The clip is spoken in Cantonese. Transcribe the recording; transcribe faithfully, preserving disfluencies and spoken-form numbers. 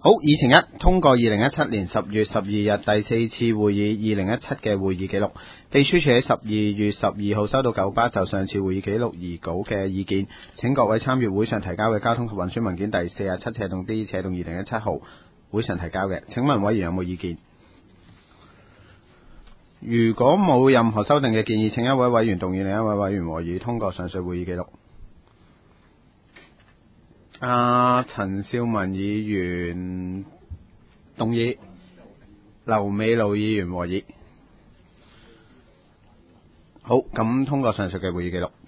好，議程一，通過二零一七年十月十二日第四次會議二零一七嘅會議記錄。秘書處喺十二月十二號收到九巴就上次會議記錄擬稿嘅意見，請各位參閱會上提交嘅交通及運輸文件第四十七斜洞 D 斜洞二零一七號會上提交嘅。請問委員有冇意見？如果冇任何修訂嘅建議，請一位委員動議，另一位委員和議通過上述會議記錄。阿陳少文議員動議，劉美露議員和議。好，咁通過上述嘅會議記錄。